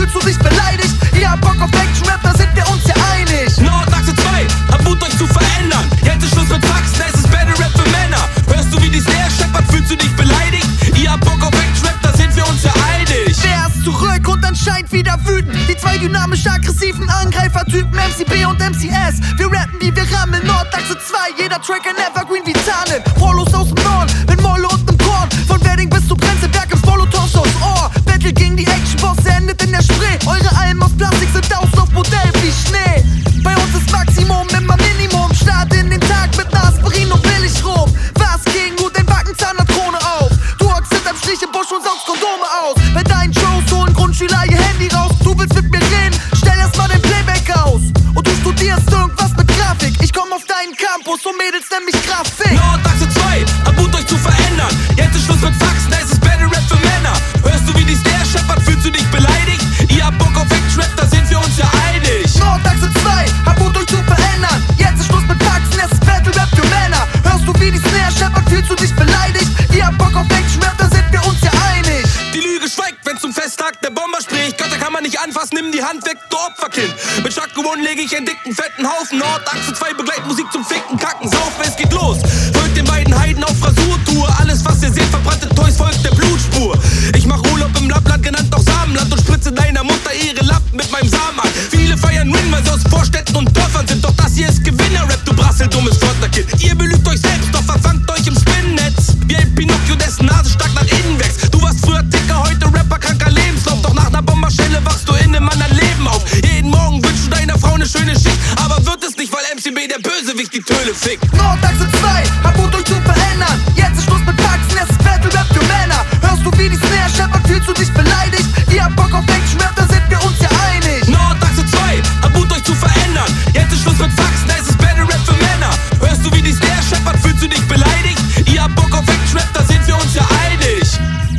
fühlst du dich beleidigt? Ihr habt Bock auf Action-Rap, da sind wir uns ja einig. Nordachse 2, hab Mut euch zu verändern. Jetzt ist Schluss mit Faxen, es ist Battle Rap für Männer. Hörst du wie die Snare scheppert, fühlst du dich beleidigt? Ihr habt Bock auf Action-Rap, da sind wir uns ja einig. Der ist zurück und anscheinend wieder wütend. Die zwei dynamisch aggressiven Angreifertypen MCB und MCS. Wir rappen wie wir rammeln, Nordachse 2. Jeder Track ein Evergreen wie Tarnen. Prolos aus dem Norden, mit Molle und nem Korn. Von Wedding bis zu Prenzlberg ins Molotovs aus Ohr. Battle gegen die Action-Bosse endet in der Spree. Eure Alben aus Plastik sind Auslaufmodell wie Schnee. Bei uns ist Maximum immer Minimum. Start in den Tag mit ner Aspirin und Billigrum. Was gegen gut, dein Backenzahn hat Krone auf. Du hockst hinterm Strich im Busch und saugst Kondome aus. Bei deinen Shows holen Grundschüler ihr Handy raus. Du willst mit mir reden, stell erstmal dein Playback aus. Und du studierst irgendwas mit Grafik. Ich komm auf deinen Campus und Mädels nenn mich Grafik. Nordachse 2, hab Mut euch zu verändern. Jetzt ist Schluss mit Faxen, es ist Battle Rap für Männer. Hörst du wie die Snare scheppert, fühlst du dich beleidigt? Ihr habt Bock auf Action-Rap, da sind wir uns ja einig. Nordachse 2, hab Mut euch zu verändern. Jetzt ist Schluss mit Faxen, es ist Battle Rap für Männer. Hörst du wie die Snare scheppert, fühlst du dich beleidigt? Ihr habt Bock auf Action-Rap, da sind wir uns ja einig. Die Lüge schweigt, wenn zum Festtag der Bomber spricht. Gott, da kann man nicht anfassen, nimm die Hand weg, du Opferkind. Mit Shotgun lege ich einen dicken, fetten Haufen. Nordachse 2 Begleitmusik zum Ficken, Kacken, Saufen, es geht los. Folgt den beiden Heiden auf Rasurtour. Alles, was ihr seht, verbrannte Toys, folgt der Blutspur. Ich mach Urlaub im Lappland, genannt auch Samenland, und spritze deiner Mutter ihre Lappen mit meinem Samen an. Viele feiern Win, weil sie aus Vorstädten und Dörfern sind. Doch das hier ist Gewinner-Rap, du brasseldummes Förderkind. Ihr belügt euch selbst, doch verfangt euch im Spinnennetz. Wie ein Pinocchio, dessen Nase stark nach innen wächst. Du warst früher Ticker, heute Rapper, kranker Lebenslauf. Doch nach ner Bomberschelle wachst du in einem anderen Leben auf. Jeden Morgen wünschst du deiner Frau eine schöne Schicht. Aber wird es nicht, weil MCB der Bösewicht die Töle fickt. Nordachse 2, hab Mut euch zu verändern. Jetzt ist Schluss mit Faxen, es ist Battle Rap für Männer. Hörst du wie die Snare scheppert, fühlst du dich beleidigt? Ihr habt Bock auf Action-Rap, da sind wir uns ja einig. Nordachse 2, hab Mut euch zu verändern. Jetzt ist Schluss mit Faxen, es ist Battle Rap für Männer. Hörst du wie die Snare scheppert, fühlst du dich beleidigt? Ihr habt Bock auf Action-Rap, da sind wir uns ja einig.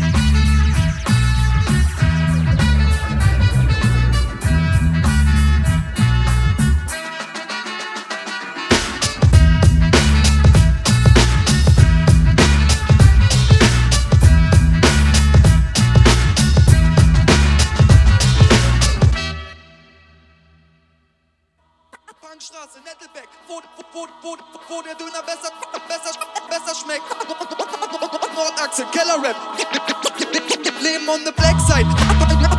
Straße, Nettelbeck, wo der Döner besser schmeckt. Nordachse, Kellerrap, Leben on the Black Side.